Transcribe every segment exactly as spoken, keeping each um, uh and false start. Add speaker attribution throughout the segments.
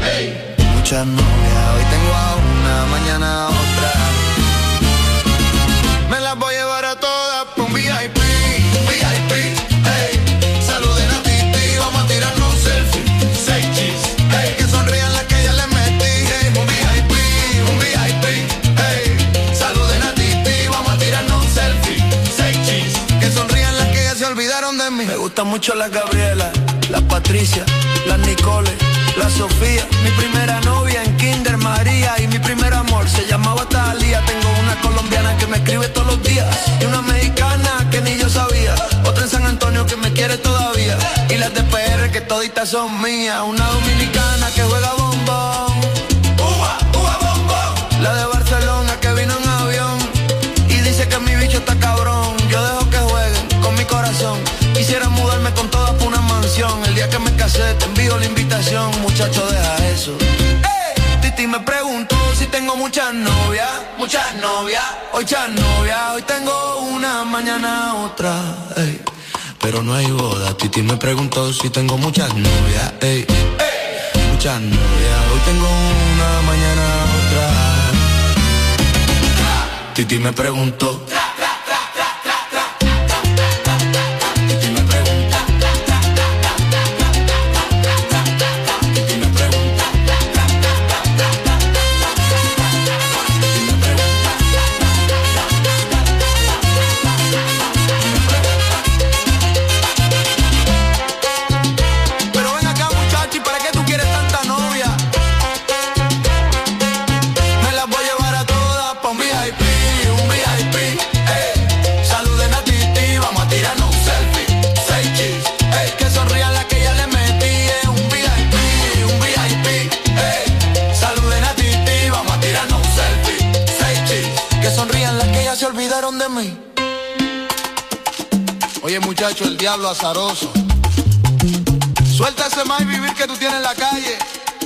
Speaker 1: hey. Muchas novias, hoy tengo a una, mañana a otra. Me las voy a llevar a todas por un V I P, un V I P, hey. Saluden a Titi, vamos a tirarnos un selfie. Seis chis, hey. Que sonrían las que ya les metí, hey. Un V I P, un V I P, hey. Saluden a Titi, vamos a tirarnos un selfie. Seis chis, que sonrían las que ya se olvidaron de mí. Me gustan mucho las Gabriela, las Patricia, las Nicole, la Sofía, mi primera novia en Kinder María y mi primer amor se llamaba Talía. Tengo una colombiana que me escribe todos los días y una mexicana que ni yo sabía, otra en San Antonio que me quiere todavía y las de P R que toditas son mías. Una dominicana que juega bombón, uva, uva bombón. La de Barcelona que vino en avión y dice que mi bicho está cabrón. Yo dejo que jueguen con mi corazón. Quisiera mudarme con todas por una mansión. El día que me casé te envío la invitación. Muchacho, deja eso. ¡Ey! Titi me preguntó si tengo muchas novias. Muchas novias. Hoy muchas novias. Hoy tengo una, mañana otra. Ey. Pero no hay boda. Titi me preguntó si tengo muchas novias. Ey. Ey. Muchas novias. Hoy tengo una, mañana otra. Titi me preguntó. De mí. Oye muchacho, el diablo azaroso. Suelta ese más vivir que tú tienes en la calle.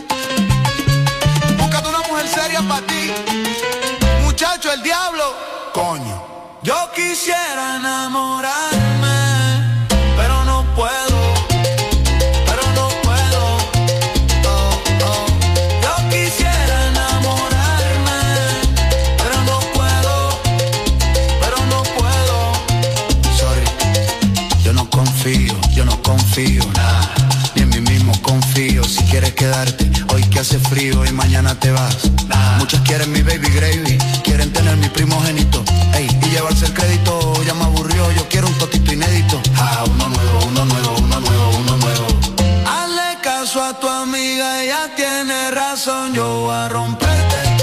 Speaker 1: Búscate una mujer seria para ti. Muchacho, el diablo. Coño. Yo quisiera enamorarme, pero no puedo. Yo no confío, nah, ni en mí mismo confío. Si quieres quedarte, hoy que hace frío y mañana te vas, nah. Muchas quieren mi baby gravy, quieren tener mi primogénito, ey, y llevarse el crédito, ya me aburrió, yo quiero un totito inédito. Ah, uno nuevo, uno nuevo, uno nuevo, uno nuevo. Hazle caso a tu amiga, ella tiene razón, yo voy a romperte.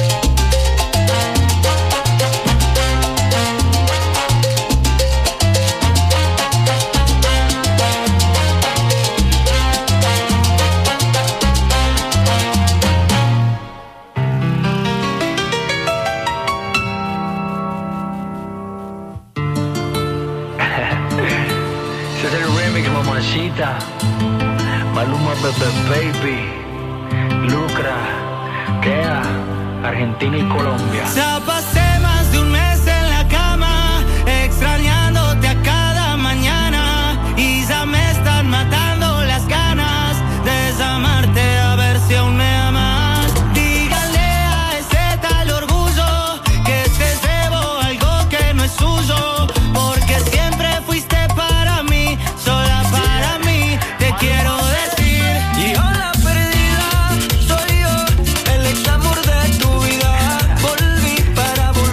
Speaker 2: Maluma, Bebe Baby, Lucra, Kea, Argentina y Colombia.
Speaker 3: Ya pasé más de un mes en la cama, extrañándote a cada mañana, y ya me están matando las ganas de desamarte, a ver si aún me amas. Dígale a ese tal orgullo que te debo algo que no es suyo, porque siempre fuiste para mí, sola para mí, te quiero decir. Y hola perdida, soy yo, el ex amor de tu vida. Volví para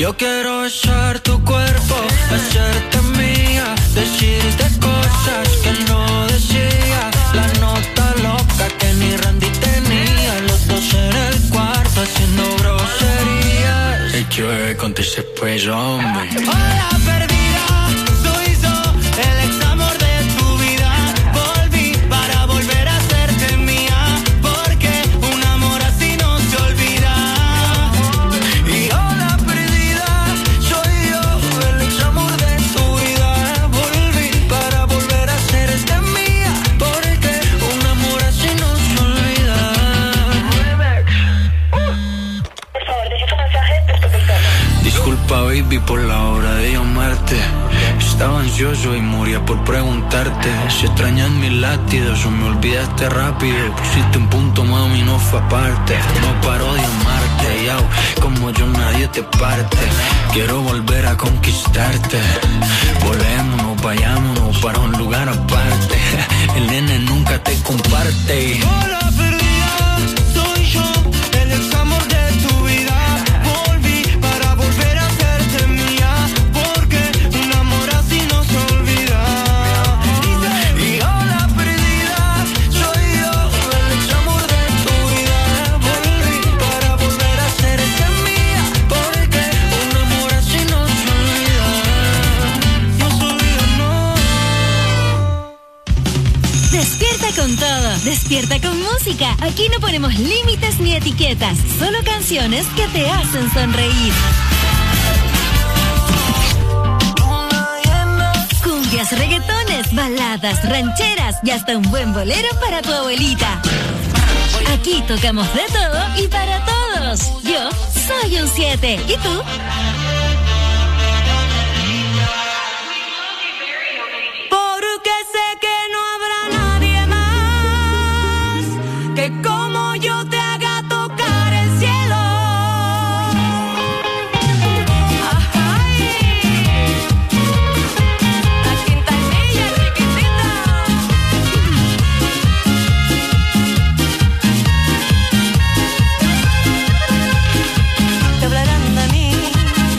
Speaker 3: Yo quiero besar tu cuerpo, hacerte mía, decirte cosas que no decía. La nota loca que ni Randy tenía, los dos en el cuarto haciendo groserías.
Speaker 2: Hey, que bebé, conteste pues, hombre.
Speaker 3: Hola perdida, soy yo, el ex amor de tu vida. Volví para volver a hacerte mía, porque un amor así no se olvida. Y hola perdida, soy yo, el ex amor de tu vida. Volví para volver a hacerte mía, porque un amor así no se olvida.
Speaker 4: Por favor, deje su mensaje después del tono.
Speaker 2: Disculpa, baby, por la hora de llamarte. Estaba ansioso y moría por preguntarte si extrañas mis latidos o me olvidaste rápido. Pusiste un punto, mami, no fue aparte. No paro de amarte, yao, como yo nadie te parte. Quiero volver a conquistarte. Volémonos, vayámonos para un lugar aparte. El nene nunca te comparte.
Speaker 3: Hola perdida, soy yo, el ex amor de tu vida. Volví para volver a hacerte mía, porque un amor así no se olvida. Y hola perdida, soy yo, el ex amor de tu vida. Volví para volver a hacerte mía, porque un amor así no se olvida. No se olvida, no.
Speaker 5: Despierta con todo, despierta con música. Aquí no ponemos límites ni etiquetas, solo canciones que te hacen sonreír. Cumbias, reggaetones, baladas, rancheras y hasta un buen bolero para tu abuelita. Aquí tocamos de todo y para todos. Yo soy un siete. ¿Y tú? Porque sé que no habrá nadie más que como yo te haga tocar el cielo. Ay, la quintanilla chiquitita. Te hablarán de mí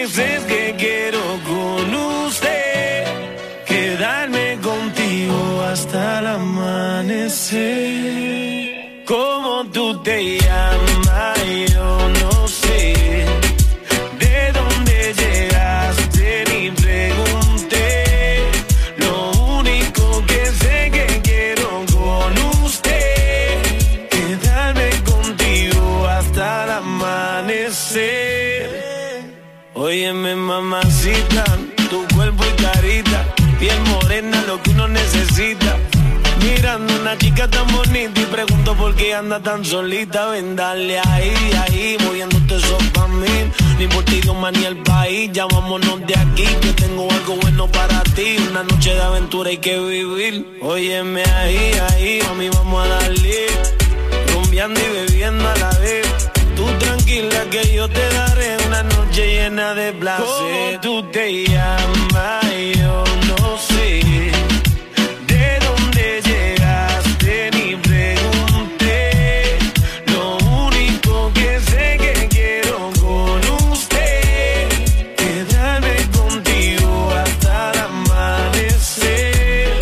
Speaker 3: sé es que quiero con usted quedarme contigo hasta el amanecer. ¿Cómo tú te llamas? Yo no sé. ¿De dónde llegaste? Ni pregunté. Lo único que sé que quiero con usted quedarme contigo hasta el amanecer. Óyeme, mamacita, tu cuerpo y carita, piel morena, lo que uno necesita. Mirando una chica tan bonita y pregunto por qué anda tan solita. Ven, dale ahí, ahí, moviéndote eso pa' mí. Ni por ti, Dios, ni el país, ya vámonos de aquí, que tengo algo bueno para ti. Una noche de aventura hay que vivir. Óyeme ahí, ahí, mami, vamos a darle. Rumbeando y bebiendo a la vez. Tú tranquila que yo te daré una noche llena de placer. ¿Cómo tú te llamas? Yo no sé. ¿De dónde llegaste? Ni pregunté. Lo único que sé que quiero con usted quedarme contigo hasta el amanecer.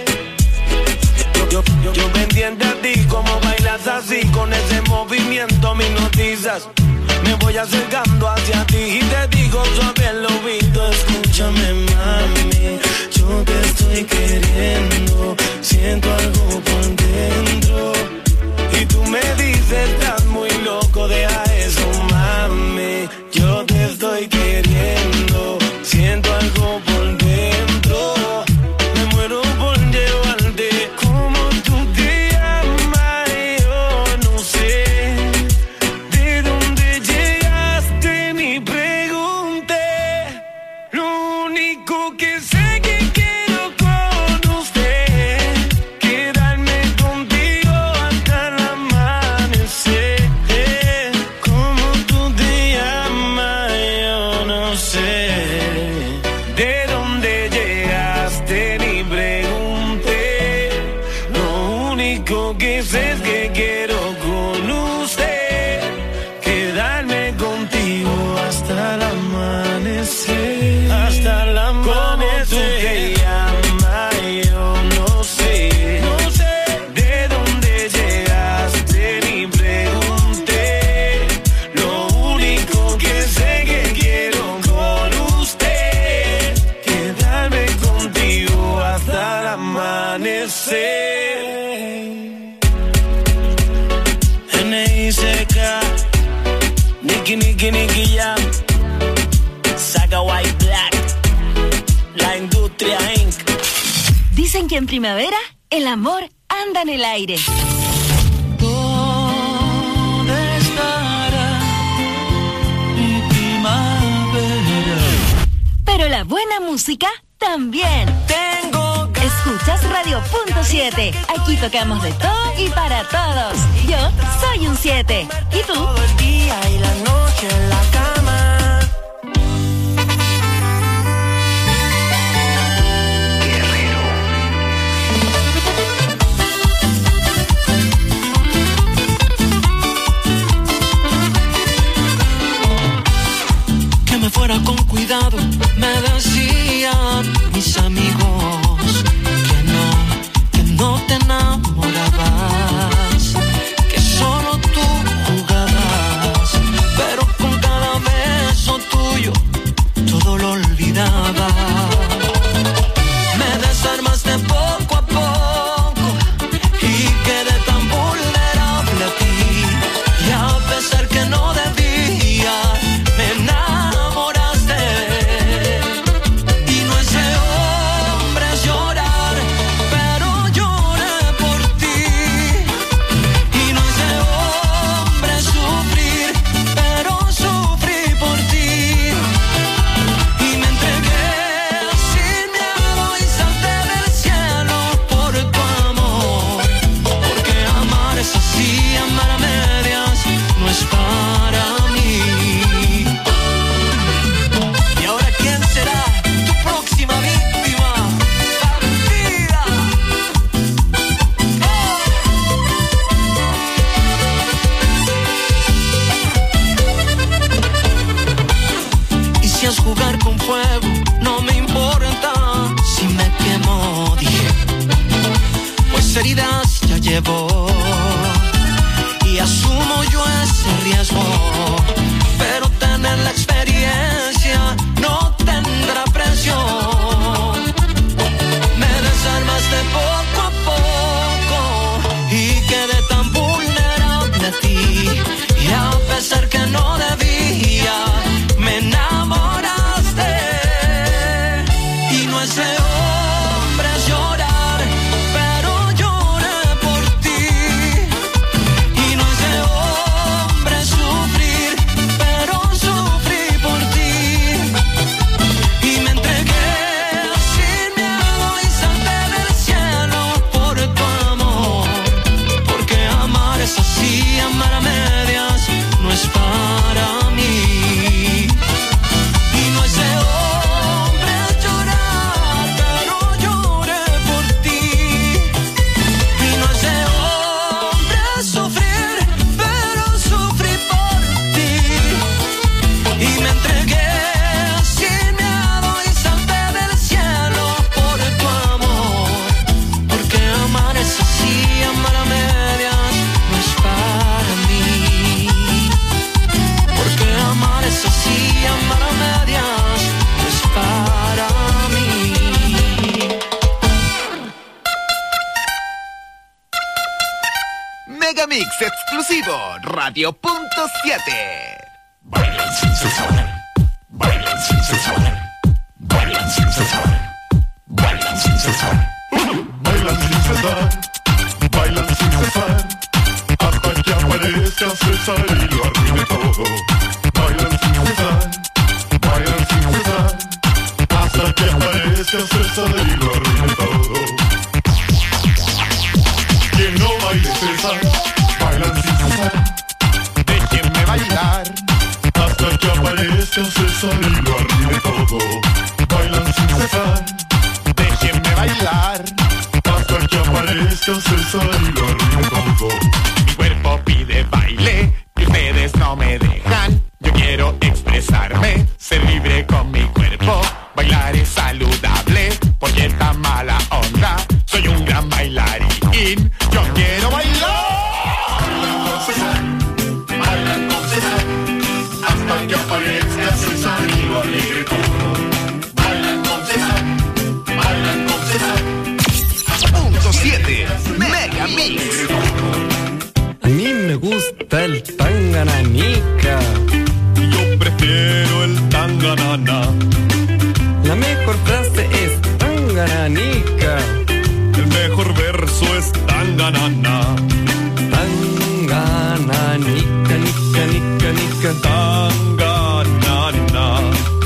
Speaker 3: Yo, yo, yo pendiente a ti, como bailas así, con ese movimiento me notizas. Me voy acercando hacia ti y te digo suave al oído, escúchame, mami, yo te estoy queriendo, siento algo por dentro. Y tú me dices, estás muy loco, deja eso, mami, yo te estoy queriendo, siento algo por dentro. Me muero por llevarte. Como tú te llamas, yo no sé. ¿De dónde llegaste? Ni pregunté. Lo único que sé que quiero con usted quedarme contigo hasta el amanecer. Como tú te llamas, yo no sé. ¿De dónde llegaste? Ni pregunté. Lo único que sé es que quiero con usted quedarme contigo hasta el amanecer. Hasta el amanecer. ¿Cómo tú te llamas? Yo no sé. No sé. ¿De dónde llegaste? Ni pregunté. Lo único que sé que quiero con usted quedarme contigo hasta el amanecer. N I C K, Nicky, Nicky, Nicky Jam, Saga White Black, La Industria incorporated.
Speaker 5: Dicen que en primavera el amor anda en el aire.
Speaker 3: ¿Dónde estará mi primavera?
Speaker 5: Pero la buena música también.
Speaker 3: Tengo ganas.
Speaker 5: Escuchas Radio Punto siete. Aquí tocamos de todo y para todos. Yo soy un siete. ¿Y tú?
Speaker 3: Todo el día y la noche en la cama. Que me fuera con cuidado, me decían mis amigos que no, que no te enamorabas, que solo tú jugabas, pero con cada beso tuyo todo lo olvidaba. Me desarmaste poco a poco y quedé tan vulnerable a ti, y a pesar que no debía, me enamoraste. Y no es el quieres jugar con fuego, no me importa. Si me quemo, dije, pues heridas ya llevo y asumo yo ese riesgo. Pero tener la experiencia no tendrá precio. Me desarmaste poco a poco y quedé tan vulnerable a ti. Y a pesar que no debía, me enamoraste. Y no es de hombres llorar, pero lloré por ti. Y no es de hombres sufrir, pero sufrí por ti. Y me entregué sin miedo y salté del cielo por tu amor. Porque amar es así, amar a medias no es para mí. Y no es de hombres llorar, pero lloré por ti. Y no es de hombres sufrir, pero sufrí por ti. Y me entregué sin miedo y salté del cielo por tu amor. Porque amar es así, amar a medias no es para mí. Porque amar es así, amar a medias no es para mí.
Speaker 6: Megamix exclusivo, Radio Punto siete.
Speaker 1: Bailan sin cesar, bailan sin cesar, bailan sin cesar, bailan sin cesar, bailan sin cesar, bailan sin cesar, hasta que aparezca César y lo arruine todo. Bailan sin cesar, bailan sin cesar, hasta que aparezca César y lo arruine todo. Quien no baile César, bailan sin cesar. Déjenme bailar hasta que aparezca César y lo arruine todo. Bailan sin cesar. Déjenme bailar hasta que aparezca César y lo arruine todo. Mi cuerpo pide baile y ustedes no me dejan. Yo quiero expresarme, ser libre con mi cuerpo. Bailar es saludable porque esta mala onda. Soy un gran bailarín. Yo quiero bailar. Bailan con César, bailan con César, hasta que aparezca César y lo alegre todo. Bailan con César, bailan con César.
Speaker 6: Punto siete, Megamix.
Speaker 7: A mí me gusta el tangananica.
Speaker 1: Yo prefiero el tanganana.
Speaker 7: La mejor frase es tangananica.
Speaker 1: El mejor verso es tanganana.
Speaker 7: Tangananica, nica, nica, nica.
Speaker 1: Tanganana.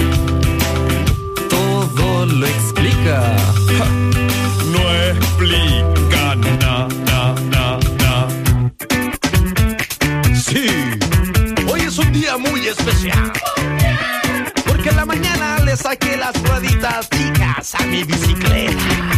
Speaker 7: Todo lo explica.
Speaker 1: Ja, no explica na, na, na, na. Sí, hoy es un día muy especial. Porque en la mañana le saqué las rueditas chicas a mi bicicleta.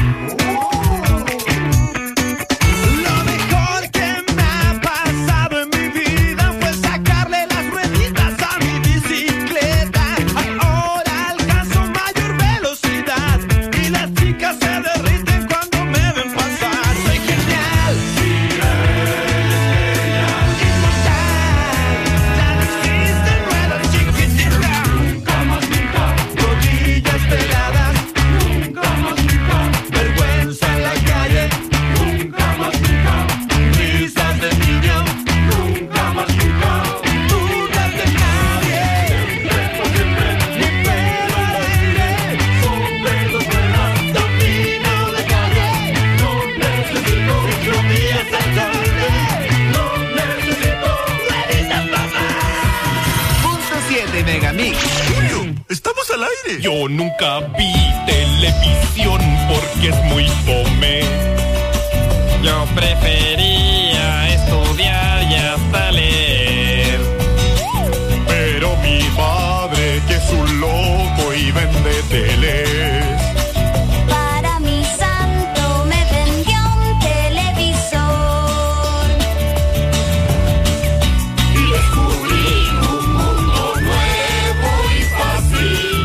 Speaker 1: Yo nunca vi televisión porque es muy fome.
Speaker 7: Yo prefería estudiar y hasta leer.
Speaker 1: Pero mi padre, que es un loco y vende teles.
Speaker 8: Para mi santo me vendió un televisor. Y descubrí un mundo nuevo y fácil.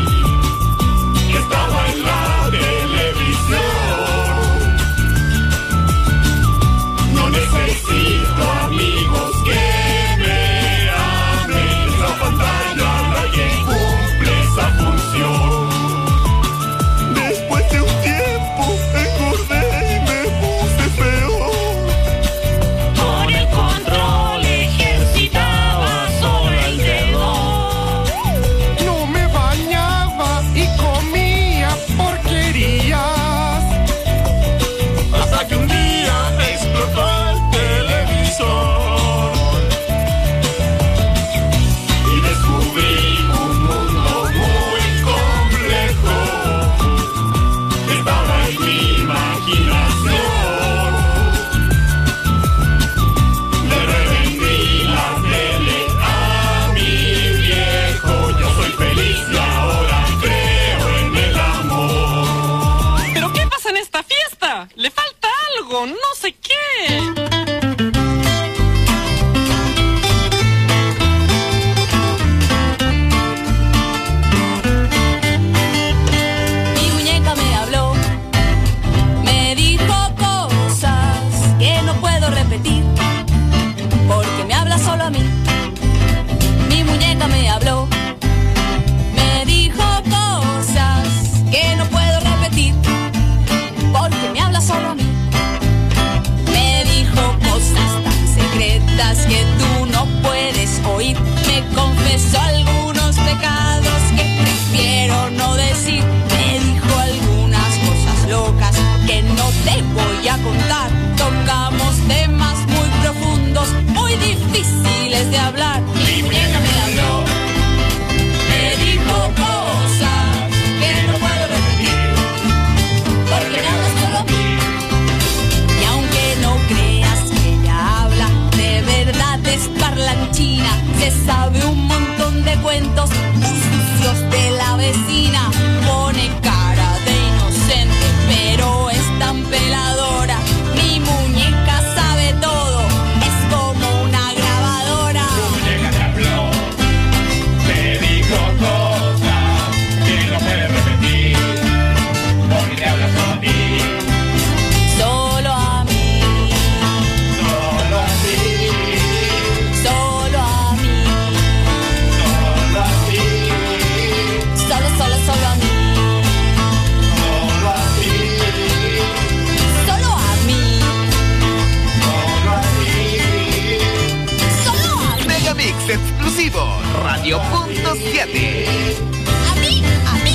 Speaker 9: hablar. Mi muñeca me habló, me dijo cosas que no puedo repetir, porque me habla solo a mí. Y aunque no creas que ella habla, de verdad es parlanchina. Se sabe un montón de cuentos sucios de la vecina. Pone cara de inocente, pero es tan peladora. Mi muñeca sabe todo, es como una grabadora.
Speaker 10: Tu muñeca te habló, te dijo cosas que no puedes repetir, porque te habla solo a ti.
Speaker 9: Solo a mí,
Speaker 10: Solo a ti,
Speaker 9: solo a mí,
Speaker 10: solo a ti,
Speaker 9: solo, solo, solo a mí,
Speaker 10: solo a ti,
Speaker 9: solo a mí,
Speaker 10: solo a ti.
Speaker 9: solo a mí,
Speaker 6: Megamix exclusivo, Radio Punto siete.
Speaker 9: a mí, a mí,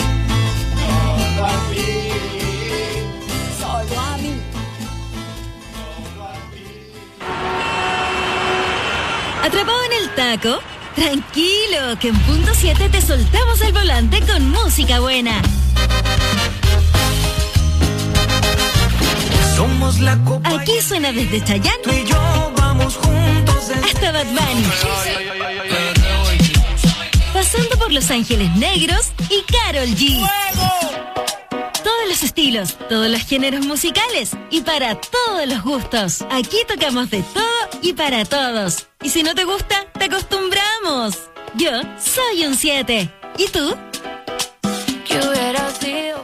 Speaker 9: solo a mí.
Speaker 5: ¿Atrapado en el taco? Tranquilo, que en Punto siete te soltamos el volante con música buena.
Speaker 3: Somos la copa.
Speaker 5: Aquí suena desde Chayanne
Speaker 3: Tú y yo vamos juntos desde
Speaker 5: hasta Bad Bunny, pasando por Los Ángeles Negros y Karol G. Todos los estilos, todos los géneros musicales y para todos los gustos. Aquí tocamos de todo y para todos. Y si no te gusta, te acostumbramos. Yo soy un siete. ¿Y tú?
Speaker 9: ¿Qué hubiera sido?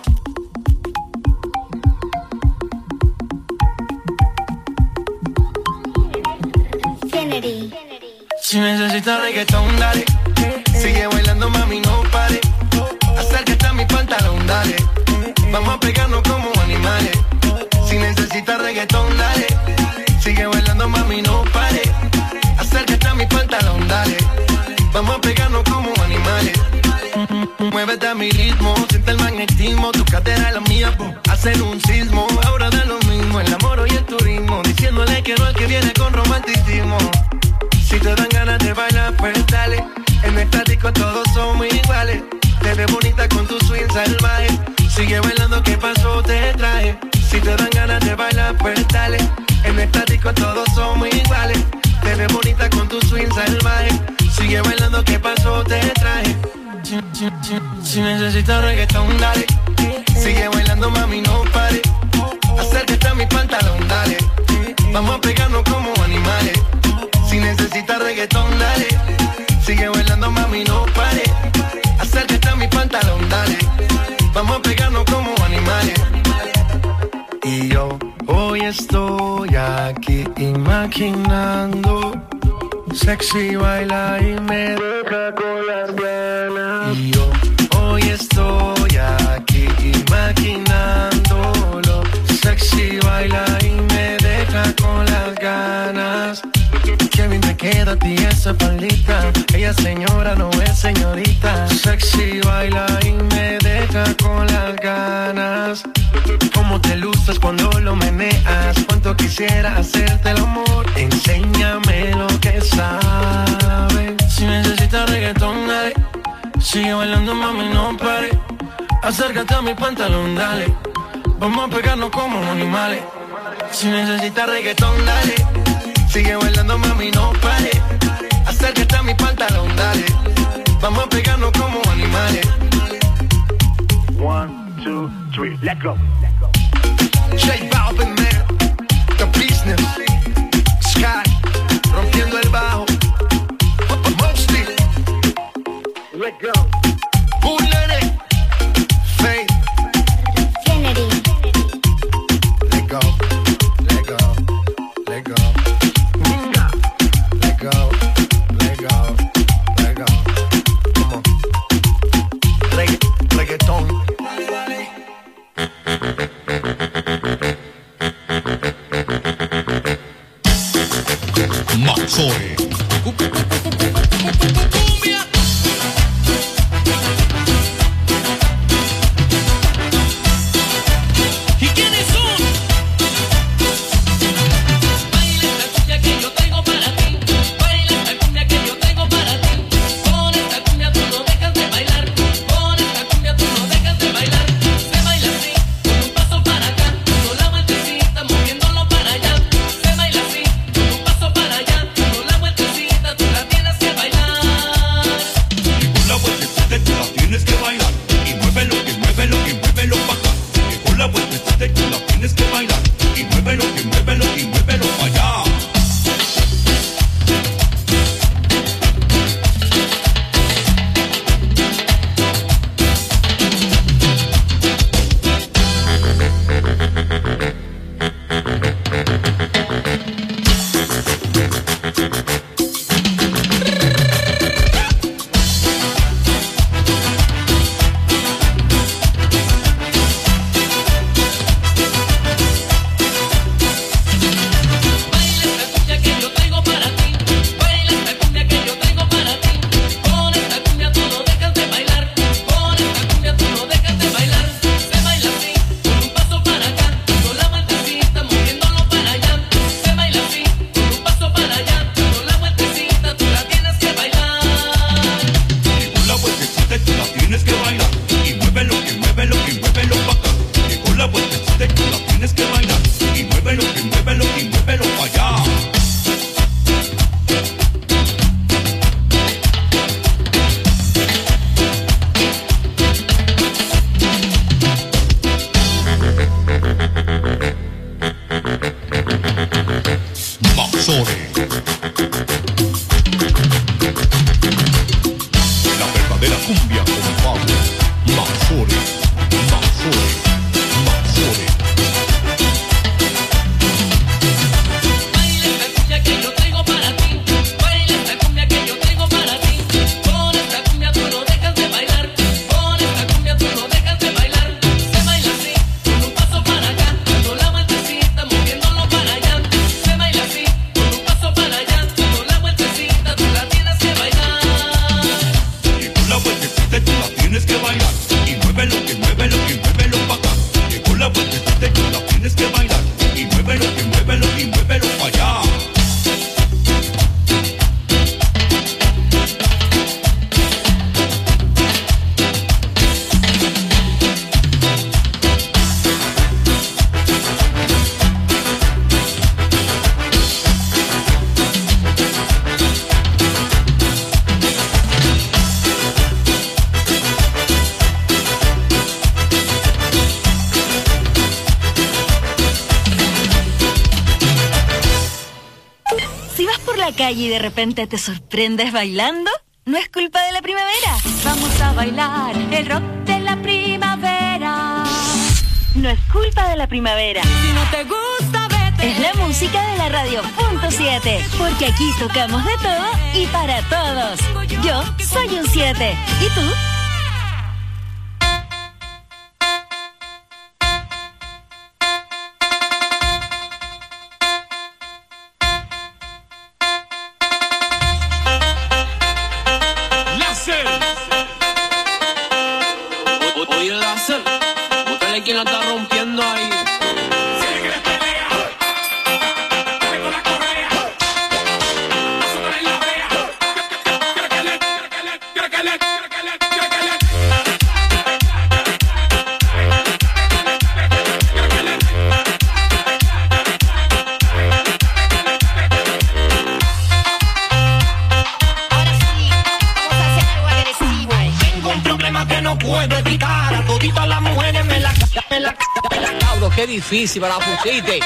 Speaker 8: Kennedy.
Speaker 3: Si necesitas reggaetón, dale. Sigue bailando, mami, no pare. Acércate a mi pantalón, dale. Vamos a pegarnos como animales. Si necesitas reggaetón, dale. Sigue bailando, mami, no pare. Acércate a mi pantalón, dale. Vamos a pegarnos como animales. Muévete a mi ritmo, siente el magnetismo. Tu cadera es la mía, po, hacen un sismo. Ahora da lo mismo, el amor y el turismo. Diciéndole que no al que viene con romanticismo. Si te dan ganas de bailar, pues dale. En el estático todos somos iguales. Te ves bonita con tu swing salvaje. Sigue bailando, ¿qué pasó? Te traje. Si te dan ganas de bailar, pues dale. En el estático todos somos iguales. Te ves bonita con tu swing salvaje. Sigue bailando, ¿qué pasó? Te traje. Si, si, si, si necesitas reggaetón, dale. Sigue bailando, mami, no pare. Acércate a mi pantalón, dale. Vamos a pegarnos como animales. Si necesitas reggaetón, dale. Sigue bailando, mami, no pare. Acércate a mi pantalón, dale. Vamos a pegarnos como animales. Y yo hoy estoy aquí imaginando. Sexy baila y me deja con las ganas. Y yo hoy estoy aquí imaginándolo. Sexy baila y me deja con las ganas. Qué bien te queda a ti esa faldita. Ella señora, no es señorita. Sexy baila y me deja con las ganas. Cómo te luces cuando lo meneas. Cuánto quisiera hacerte el amor. Enséñame lo que sabes. Si necesitas reggaetón, dale. Sigue bailando, mami, no pare. Acércate a mi pantalón, dale. Vamos a pegarnos como animales. Si necesitas reggaetón, dale. Sigue bailando, mami, no pare. Acércate a mi pantalón, dale. Vamos a pegarnos como animales.
Speaker 10: One, two, three, let go.
Speaker 3: J Balvin, man, The Business, Sky, rompiendo el bajo, Mosty,
Speaker 10: Let go.
Speaker 3: Bullet, Faith,
Speaker 8: Kennedy.
Speaker 3: let go, let go, let go, let go, let go, let go, come on, Regga- reggaeton.
Speaker 11: cumbia con Pablo Mazore, Mazore, Mazore.
Speaker 12: Baila esta cumbia que yo traigo para ti, baila esta cumbia que yo traigo para ti. Con esta cumbia tú no dejas de bailar, con esta cumbia tú no dejas de bailar. Se baila así, con un paso para acá, dando la vueltecita, moviéndolo para allá. Se baila así, con un paso para allá, dando la vueltecita, tú la tienes que bailar.
Speaker 10: Llegó la vueltecita y tú la tienes que bailar. Y muévelo, que muévelo, que muévelo pa' acá. Llegó la vueltecita y tú la tienes que bailar. Y muévelo, que muévelo, y muévelo pa' allá.
Speaker 5: Si vas por la calle y de repente te sorprendes bailando, no es culpa de la primavera.
Speaker 9: Vamos a bailar el rock de la primavera.
Speaker 5: No es culpa de la primavera.
Speaker 9: Si no te gusta, vete.
Speaker 5: Es la música de la radio punto siete, porque aquí tocamos de todo y para todos. Yo soy un siete. ¿Y tú?
Speaker 12: O- Oye, Láser, búscale quien la está rompiendo ahí.
Speaker 3: Tengo un problema que no puedo explicar. A toditas las mujeres me la me la me la
Speaker 13: Cabro, qué difícil para la pusiste.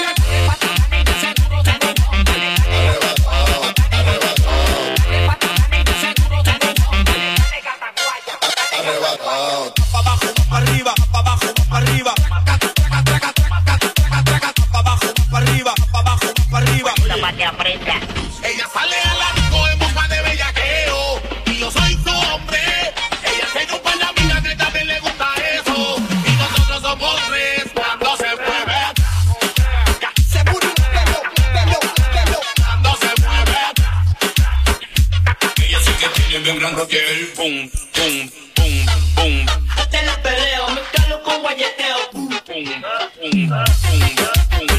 Speaker 10: Pa' abajo, pa' arriba, pa' abajo, pa' arriba. Pa' abajo, pa' arriba, pa' abajo, pa' arriba.
Speaker 3: para que aprenda.
Speaker 1: Ella sale a la disco en busca de bellaqueo y yo soy su hombre. Ella se dio para la vida, que también le gusta eso. Y nosotros somos tres cuando se mueve. Se mueve, pelo, pelo, pelo. Cuando se mueve.
Speaker 10: Ella sí que tiene bien grande piel. Pum, pum, pum, pum.
Speaker 3: Te la peleo, mezclalo con guayeteo.
Speaker 10: Pum, pum, pum, pum.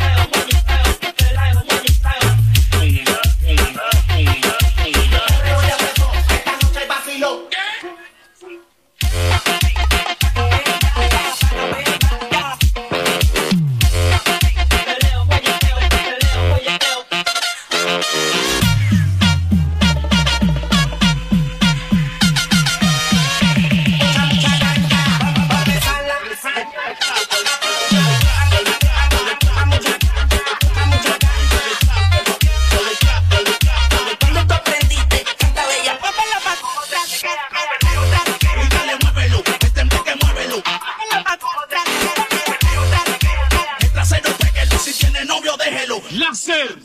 Speaker 12: Láser.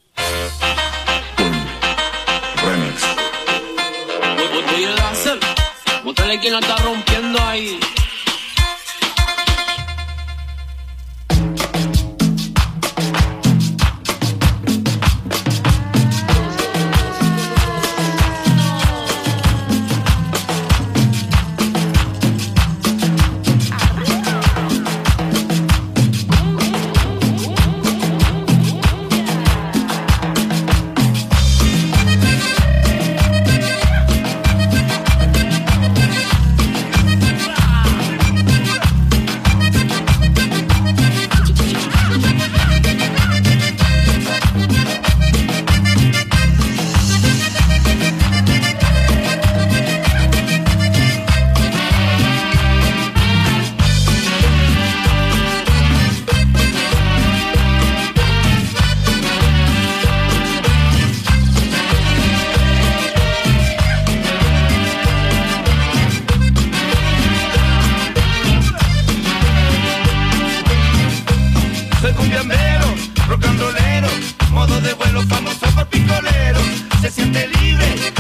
Speaker 10: Remix.
Speaker 12: Oye, Láser, búscale quien la está rompiendo ahí.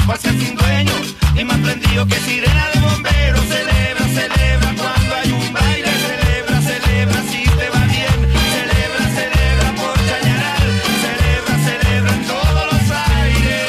Speaker 1: pasa sin dueño y más prendido que sirena de bomberos. Celebra, celebra cuando hay un baile. Celebra, celebra si te va bien. Celebra, celebra por Chañaral. Celebra, celebra en todos los aires.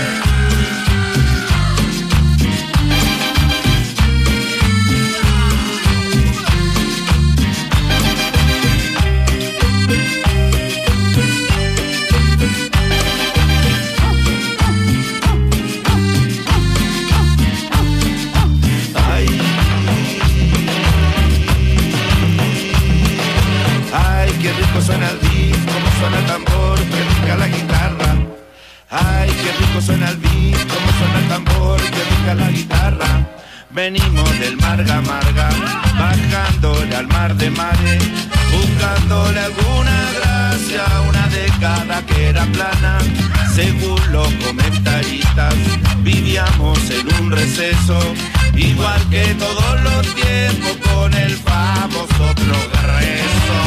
Speaker 1: Ay, qué rico suena el beat, cómo suena el tambor, qué rica la guitarra. Ay, qué rico suena el beat, cómo suena el tambor, qué rica la guitarra. Venimos del Marga Marga, bajándole al mar de mares, buscándole alguna gracia, una década que era plana. Según los comentaristas, vivíamos en un receso, igual que todos los tiempos, con el famoso progreso.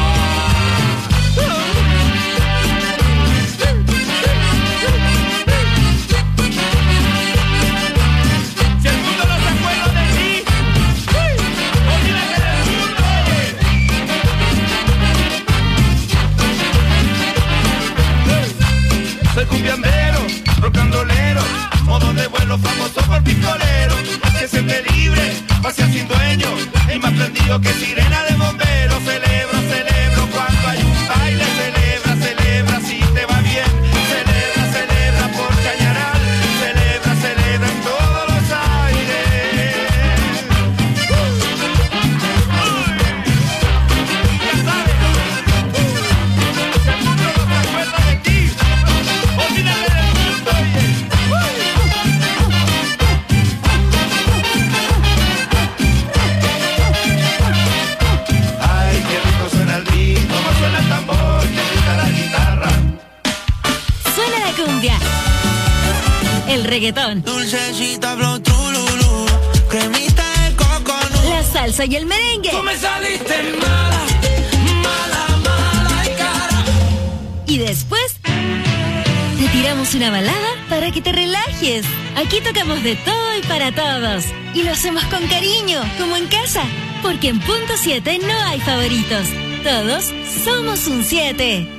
Speaker 1: Si el mundo no se acuerda de ti, olvida que eres mundo. Soy cumbiambero, rocandolero, modo de vuelo famoso por pistolero, que siempre libre, pase sin dueño, y más prendido que sirena de bomberos. Celebro, celebro cuando hay un baile. Celebra, celebra si te va bien. Celebra, celebra por Chañaral. Celebra, celebra en todos los aires. Ya sabes, si el mundo no se acuerda de ti, olvídate del mundo, oye. Ay, qué rico suena el beat, cómo suena el tambor, qué rica la guitarra.
Speaker 5: Suena la cumbia, el reggaetón,
Speaker 3: Dulcecita, blow, trululú, cremita de coconut.
Speaker 5: la salsa y el merengue.
Speaker 3: Tú me saliste mala, mala, mala y cara.
Speaker 5: Y después te tiramos una balada para que te relajes. Aquí tocamos de todo y para todos. Y lo hacemos con cariño, como en casa. Porque en Punto siete no hay favoritos. Todos somos un siete.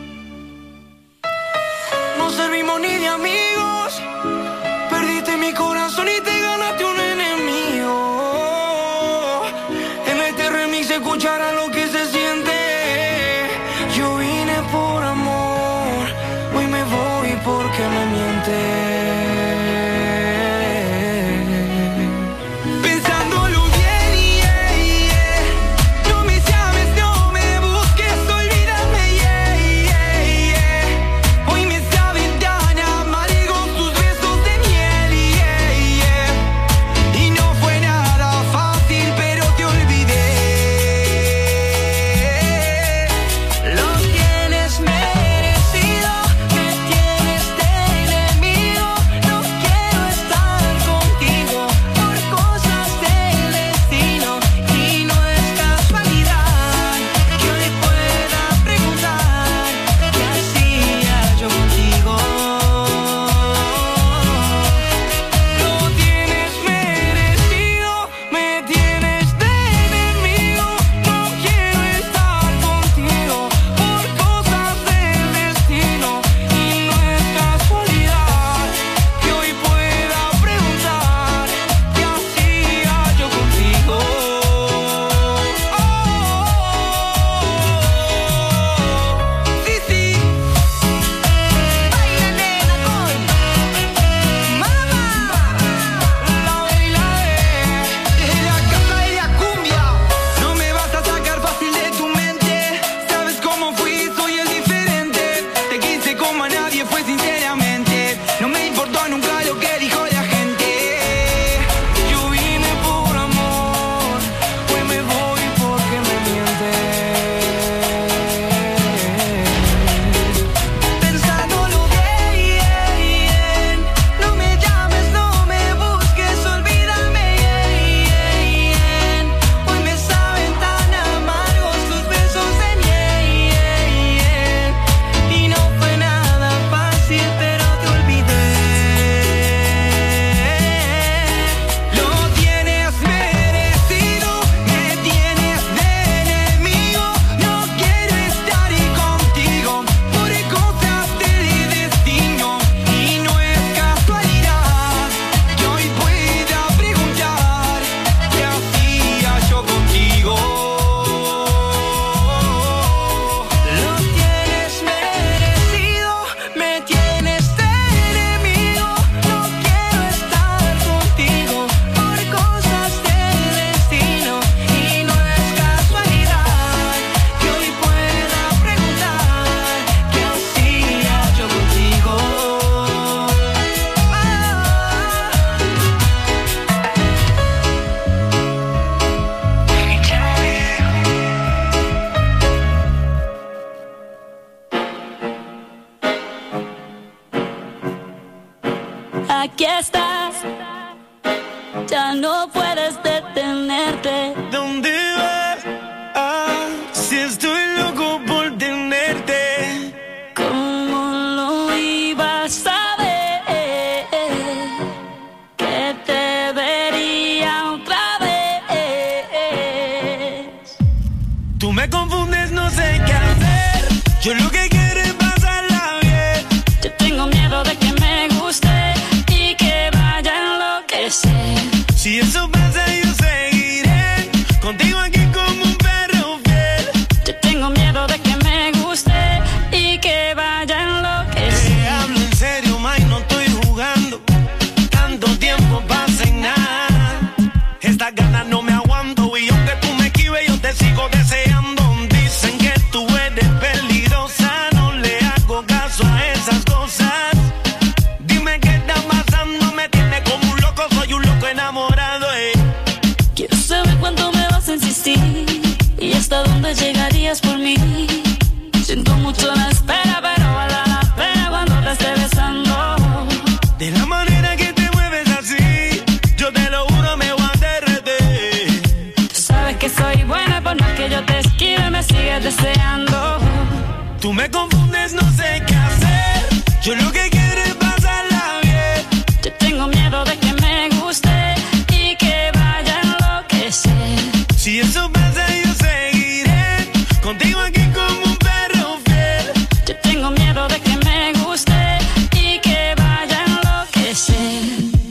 Speaker 3: No servimos ni de amigos. Perdiste mi corazón y te ganaste un enemigo. En este remix se escuchará lo que se siente. Yo vine por amor, hoy me voy porque me mientes. Pensándolo bien, yeah, yeah. No me llames, no me busques, olvídame, yeah, yeah, yeah. Hoy me sabe tan amargo
Speaker 9: Aquí estás, ya no puedes detenerte.
Speaker 3: ¿Dónde vas? Ah, si estoy loco por tenerte.
Speaker 9: ¿Cómo lo ibas a ver? Que te vería otra vez.
Speaker 3: Tú me confundes, no sé qué hacer. Yo lo que quiero es pasarla bien.
Speaker 9: Yo tengo miedo de que me guste y que vaya a enloquecer.
Speaker 3: Si eso pasa, yo seguiré contigo aquí como un perro fiel.
Speaker 9: Yo tengo miedo de que me guste y que vaya a enloquecer.
Speaker 3: Te hablo en serio, May, no estoy jugando. Tanto tiempo pasa en nada. Estas ganas no me aguanto y aunque tú me esquives, yo te sigo deseando. Dicen que tú eres peligrosa, no le hago caso a esas cosas. Dime qué está pasando, me tiene como un loco, soy un loco enamorado, eh.
Speaker 9: Quiero saber cuánto me vas a insistir y hasta dónde llegarías por mí. Siento mucho la espera, pero vale la pena cuando te esté besando.
Speaker 3: De la manera que te mueves así, yo te lo juro, me voy a derretir.
Speaker 9: Tú sabes que soy buena, por más que yo te esquive, me sigues deseando.
Speaker 3: Tú me confundes, no sé qué hacer. Yo lo que quiero es pasarla bien.
Speaker 9: Yo tengo miedo de que me guste y que vaya a enloquecer.
Speaker 3: Si eso pasa, yo seguiré contigo aquí como un perro fiel.
Speaker 9: Yo tengo miedo de que me guste y que vaya a enloquecer.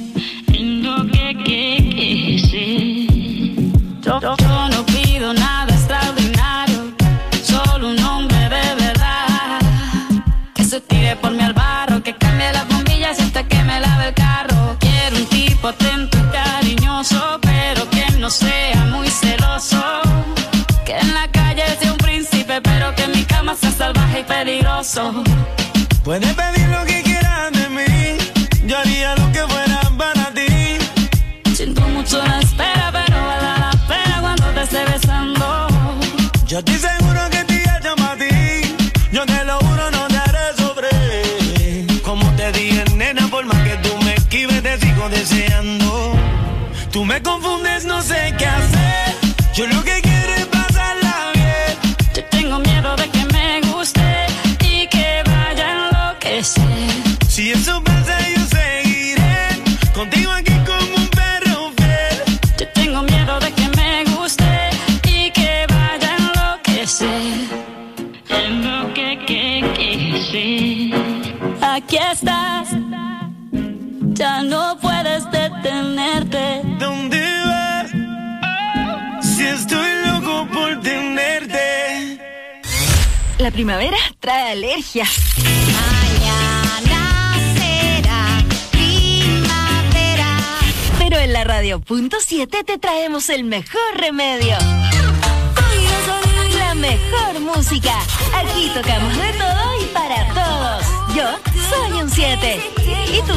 Speaker 9: Enloquecer. Yo, yo, yo no pido nada extraordinario, solo un hombre de verdad que se tire por mí al barro, que cambie las bombillas hasta que me lave el carro. Quiero un tipo atento y cariñoso, pero que no sea muy celoso. Que en la calle sea un príncipe, pero que en mi cama sea salvaje y peligroso.
Speaker 3: Puedes pedir lo que quieras de mí, yo haría lo que fuera para ti.
Speaker 9: Siento mucho la espera, pero vale la pena cuando te esté besando.
Speaker 3: Yo estoy seguro que te llamo a ti, yo te lo juro, no te haré sobre. Como te dije, nena, por más que tú me esquives, te sigo deseando. Tú me confundes, no sé qué hacer. Yo lo que quiero es pasarla bien.
Speaker 9: Yo tengo miedo de que me guste y que vaya a enloquecer.
Speaker 3: Si eso pasa, yo seguiré contigo aquí como un perro fiel.
Speaker 9: Yo tengo miedo de que me guste y que vaya a enloquecer. Enloquecer. Aquí estás, ya no puedes detenerte.
Speaker 3: ¿Dónde vas? Si estoy loco por tenerte.
Speaker 5: La primavera trae alergia.
Speaker 8: Mañana será primavera.
Speaker 5: Pero en la radio punto siete te traemos el mejor remedio. La mejor música. Aquí tocamos de todo y para todos. Yo soy un siete. ¿Y tú?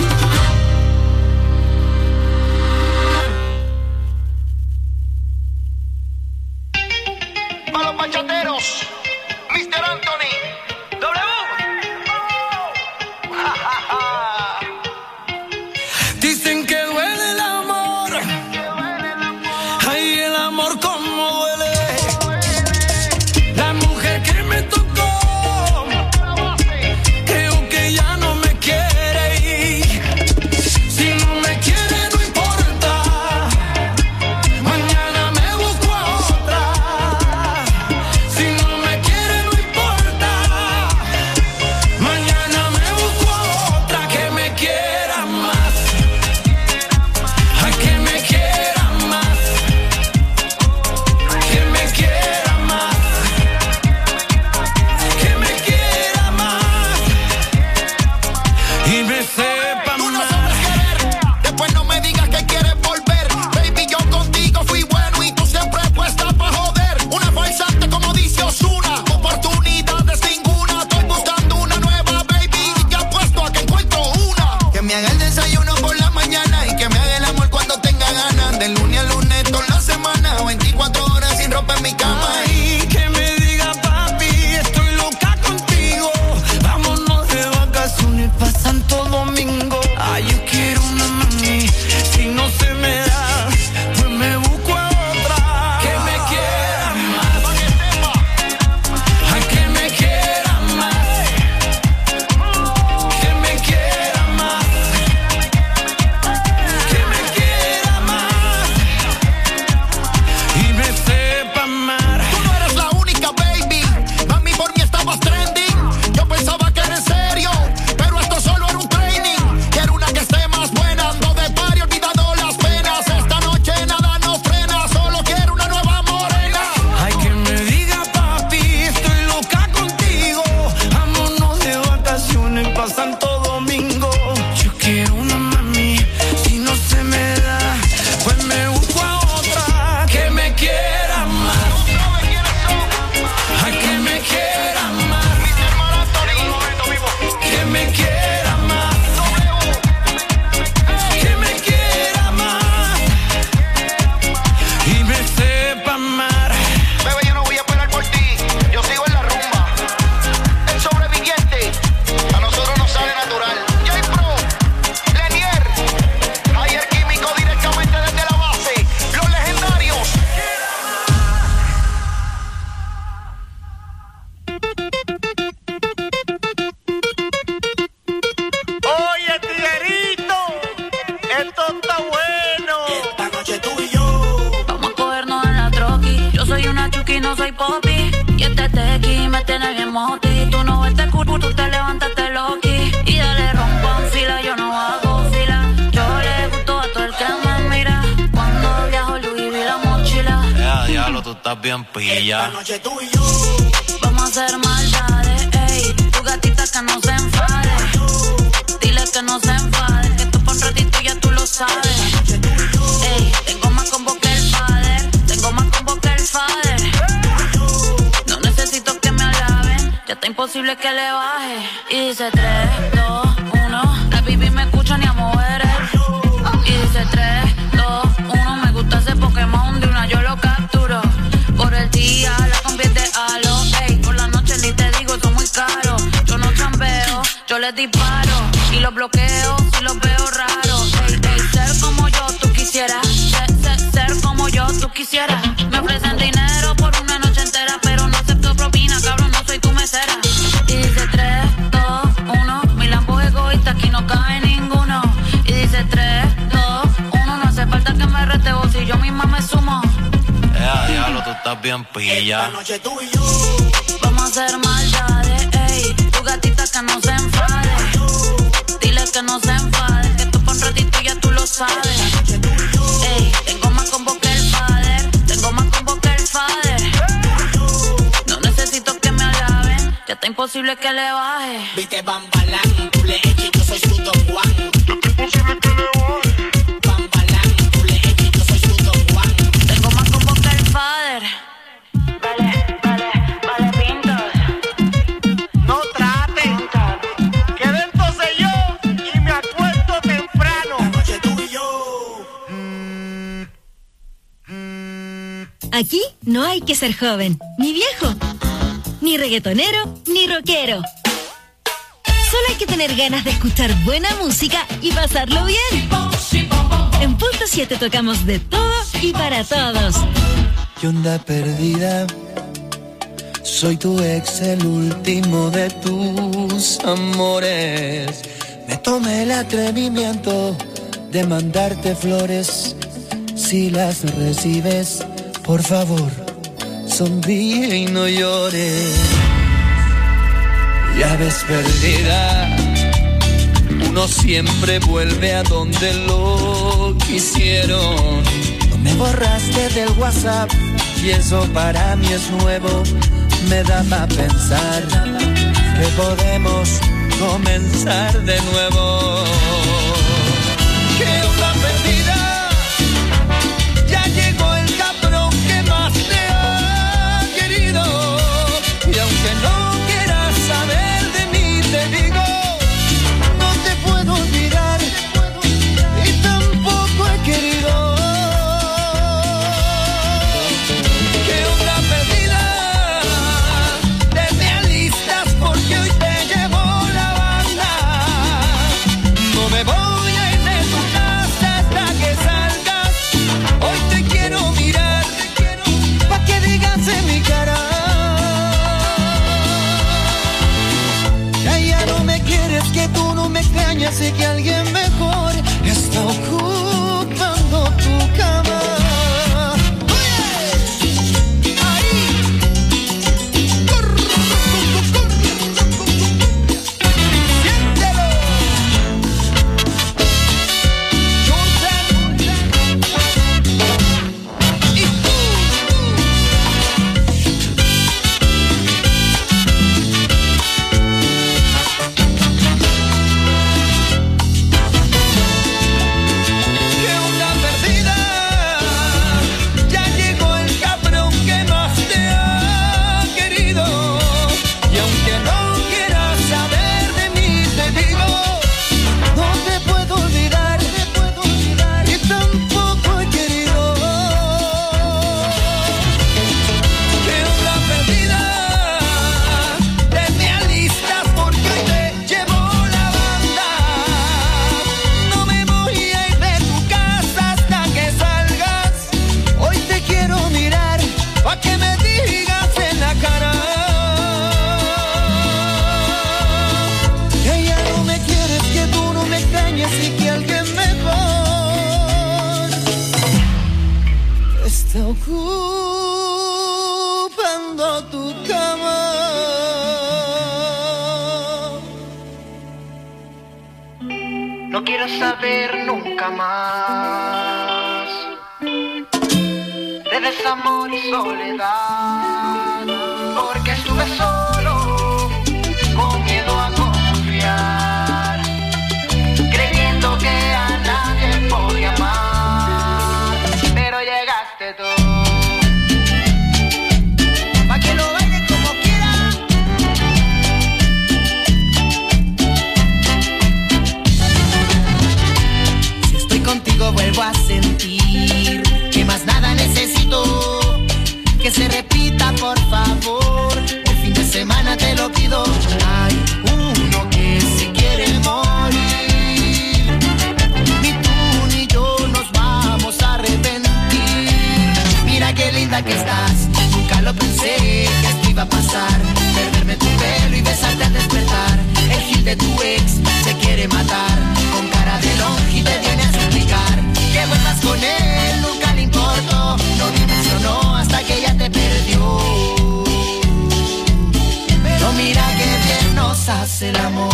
Speaker 1: Para los bachateros, mister Anthony, W.
Speaker 3: Dicen que duele el amor. Ay, el amor como duele. La mujer que me tocó, creo que ya no me quiere ir. Si no me quiere, no importa. Mañana me busco a otra. Si no me quiere, no importa. Mañana me busco a otra que me quiera más. Ay, que me quiera más. Que me quiera más. Que me quiera más. Y me sepa
Speaker 1: Tú no
Speaker 3: más.
Speaker 1: sabes querer, después no me digas que quieres volver. Baby, yo contigo fui bueno y tú siempre puesta pa' joder. Una falsante como dice Ozuna, oportunidades ninguna. Estoy buscando una nueva, baby, y te apuesto a que encuentro una. Que me haga el desayuno por la mañana y que me haga el amor cuando tenga ganas. De lunes a lunes toda la semana, veinticuatro horas sin ropa en mi cama.
Speaker 3: Ay, que me diga papi, estoy loca contigo. Vámonos de vacaciones pa' Santo Domingo. Ay, yo
Speaker 14: esto está bueno.
Speaker 1: Esta noche tú y yo
Speaker 9: vamos a cogernos en la troqui. Yo soy una chuki, no soy popi. Y este tequi me tiene bien moti. Tú no ves curvo, tú te levantaste loqui. Y dale rompa en fila, yo no hago fila. Yo le gusto a todo el que me mira. Cuando viajo Louis vi la mochila.
Speaker 15: Ya, diablo, tú estás bien pilla.
Speaker 1: Esta noche tú y yo
Speaker 9: vamos a hacer maldades, ey. Tu gatita que no se enfade. Dile que no se enfade. Que tú por un ratito ya tú lo sabes. Ey, tengo más combo que el father. Tengo más combo que el father. No necesito que me alaben. Ya está imposible que le baje. Y dice tres, dos, uno. La baby me escucha ni a mover. Y dice tres, dos, uno. Me gusta ese Pokémon de una yo lo capturo. Por el día la convierte a lo. Ey, por la noche ni te digo, son muy caros. Yo no chambeo, yo les disparo. Y los bloqueo si los veo raros. Ey, ey, ser como yo tú quisieras. Ser, ser, ser como yo tú quisieras. Me ofrecen dinero por una noche entera, pero no acepto propina, cabrón, no soy tu mesera. Y dice tres, dos, uno. Mi Lambo es egoísta, aquí no cabe ninguno. Y dice tres, dos, uno. No hace falta que me reteo si yo misma me sumo.
Speaker 15: Ya, diablo, tú estás bien pilla.
Speaker 1: Esta noche tú y yo
Speaker 9: vamos a hacer maldades, ey. Tu gatita que no se enfade. Dile que no se enfade. Que tú por un ratito ya tú lo sabes. Ey, tengo más combo que el father. Tengo más combo que el father. No necesito que me alaben. Ya está imposible que le baje.
Speaker 1: viste Bambalán, tú le eches, yo soy su Don Juan.
Speaker 14: Ya está imposible que le baje.
Speaker 1: Bambalán, tú le eches, yo soy su Don Juan.
Speaker 9: Tengo más combo que el father. Vale, vale, vale, pintos.
Speaker 14: No traten. Quedé entonces yo y me acuesto temprano.
Speaker 1: Esta noche tú y yo
Speaker 5: Aquí no hay que ser joven, ni viejo, ni reggaetonero, ni rockero. Solo hay que tener ganas de escuchar buena música y pasarlo bien. En Punto siete tocamos de todo y para todos.
Speaker 16: ¿Qué onda perdida? Soy tu ex, el último de tus amores. Me tomé el atrevimiento de mandarte flores. Si las recibes, por favor, sonríe y no llores. Ya ves perdida, uno siempre vuelve a donde lo quisieron. No me borraste del WhatsApp y eso para mí es nuevo. Me da para pensar que podemos comenzar de nuevo. ¿Qué onda perdida? Ya llegó el cabrón que más te ha querido. Y aunque no quieras saber de mí, te digo, no te puedo olvidar y tampoco he querido. ¿Qué onda perdida? Te me alistas porque hoy te llevo la banda. No me voy a ir de tu casa hasta que salgas. Hoy te quiero mirar pa' que digas en mi cara. Ya, ya no me quieres, que tú no me extrañas y que alguien mejor está ocupando tu cama. ocupando tu cama.
Speaker 17: No quiero saber nunca más de desamor y soledad, porque estuve solo, con miedo a confiar, creyendo que a nadie podía amar, pero llegaste tú. Pa' que lo bailen como quieran. Si estoy contigo vuelvo a sentir que más nada necesito, que se repita por favor, el fin de semana te lo pido. Hay uno que se quiere morir, ni tú ni yo nos vamos a arrepentir. Mira qué linda que estás, nunca lo pensé que esto iba a pasar, perderme tu pelo y besarte al despertar. El gil de tu ex se quiere matar, con cara de longe y te viene a suplicar que vuelvas con él, nunca le importó, no dimensionó hasta que ella te perdió. Pero mira que bien nos hace el amor.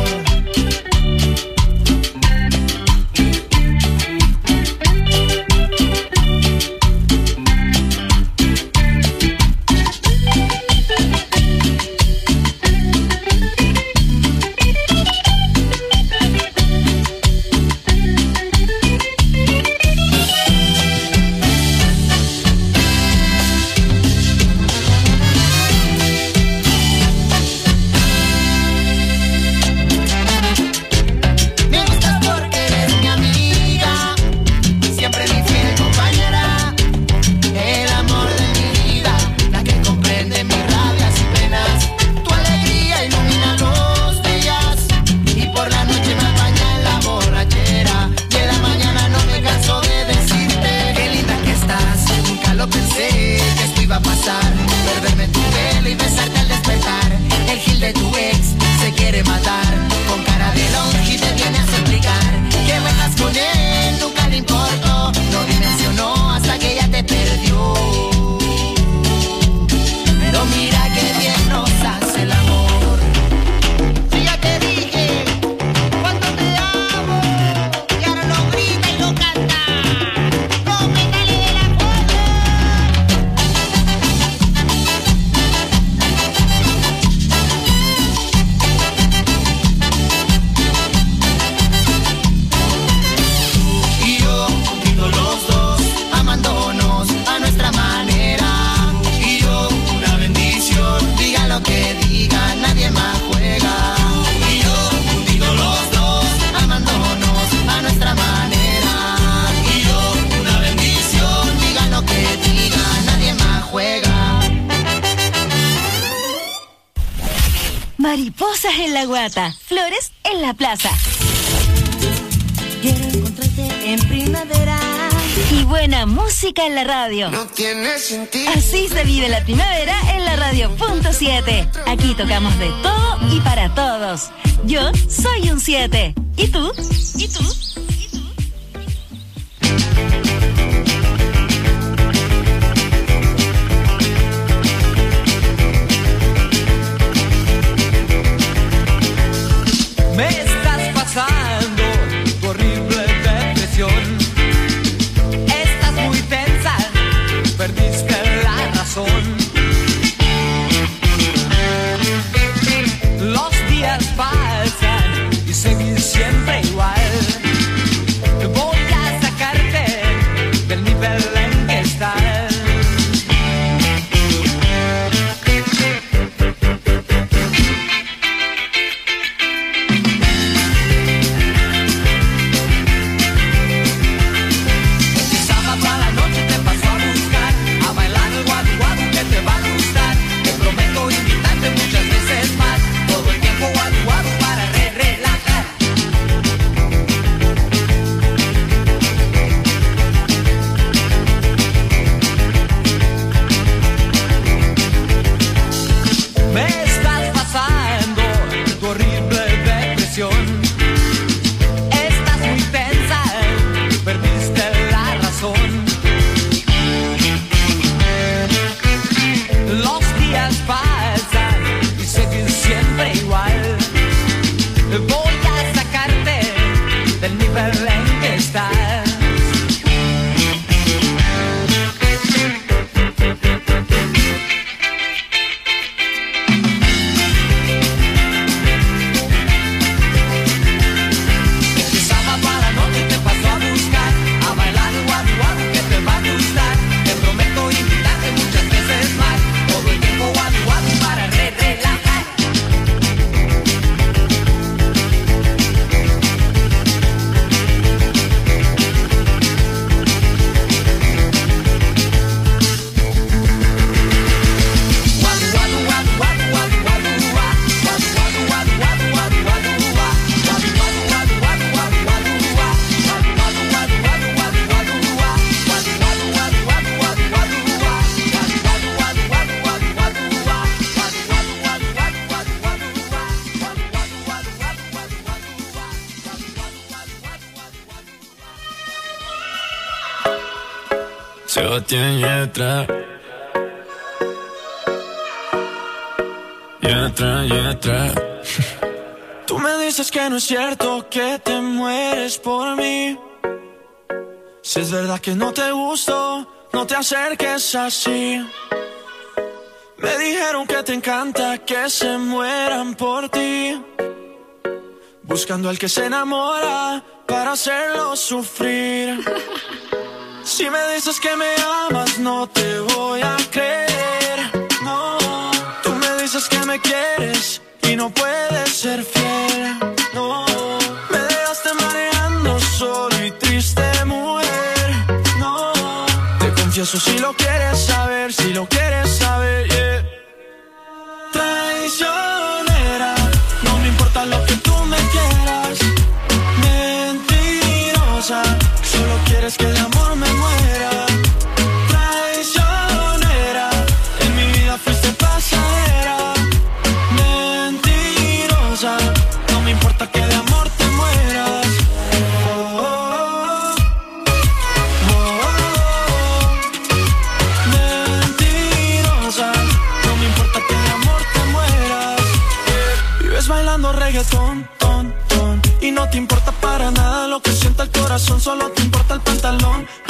Speaker 5: Mariposas en la guata, flores en la plaza.
Speaker 17: Quiero encontrarte en primavera.
Speaker 5: Y buena música en la radio.
Speaker 17: No tiene sentido.
Speaker 5: Así se vive la primavera en la radio punto siete. Aquí tocamos de todo y para todos. Yo soy un siete. ¿Y tú? ¿Y tú?
Speaker 16: Me estás pasando tu horrible depresión. Estás muy tensa, perdiste la razón. Los días pasan y seguís siempre igual. Voy a sacarte del nivel en que estás.
Speaker 2: Sebastián Yatra. Yatra, Yatra.
Speaker 18: Tú me dices que no es cierto que te mueres por mí. Si es verdad que no te gusto, no te acerques así. Me dijeron que te encanta que se mueran por ti, buscando al que se enamora para hacerlo sufrir. Si me dices que me amas, no te voy a creer. No, tú me dices que me quieres y no puedes ser fiel. No, me dejaste mareando solo y triste, mujer. No, te confieso si lo quieres saber, si lo quieres saber, yeah. Traicionera, no me importa lo que tú me quieras. Mentirosa, solo quieres que de amor me muera. Traicionera, en mi vida fuiste pasajera. Mentirosa, no me importa que de amor te mueras. Oh, oh, oh, oh. Mentirosa, no me importa que de amor te mueras. Vives bailando reggaetón, ton, ton, y no te importa para nada lo que sienta el corazón, solo te importa el pantalón.